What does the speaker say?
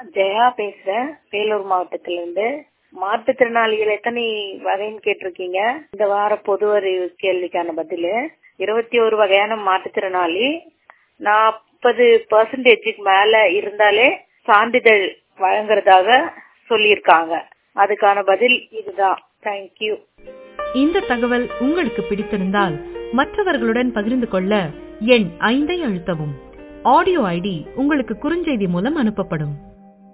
ஜெயா பேசுறேன், வேலூர் மாவட்டத்திலிருந்து. மாற்றுத்திறனாளிகள் எத்தனை வகைன்னு கேட்டிருக்கீங்க. இந்த வார பொது அறிவு கேள்விக்கான பதிலு 21 வகையான மாற்றுத்திறனாளி. 40% மேல இருந்தாலே சான்றிதழ் வழங்குறதாக சொல்லியிருக்காங்க. அதுக்கான பதில் இதுதான். தேங்க்யூ. இந்த தகவல் உங்களுக்கு பிடித்திருந்தால் மற்றவர்களுடன் பகிர்ந்து கொள்ள எண் 5 அழுத்தவும். ஆடியோ ஐடி உங்களுக்கு குறுஞ்செய்தி மூலம் அனுப்பப்படும்.